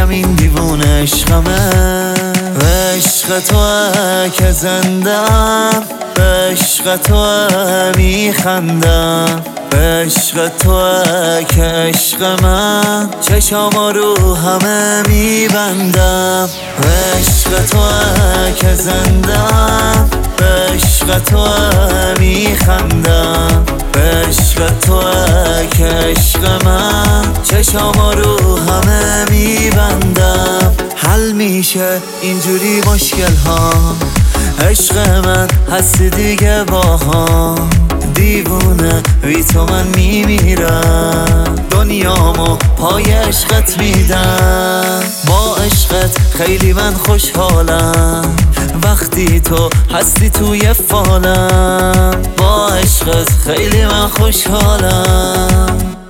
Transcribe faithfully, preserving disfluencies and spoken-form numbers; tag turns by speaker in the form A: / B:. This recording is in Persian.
A: همین دیوونه عشقمه. به عشق تو که زندم، به عشق تو میخندم، به عشق تو که عشق من چشام رو همه میبندم. به عشق تو که زندم، به عشق تو میخندم، به عشق تو که عشق من چشام رو همه میبندم. حل میشه اینجوری مشکل ها، عشق من هستی دیگه با هم. دیوونه بی تو من میمیرم، دنیامو پای عشقت میدم. با عشقت خیلی من خوشحالم، وقتی تو هستی توی فالم. با عشقت خیلی من خوشحالم.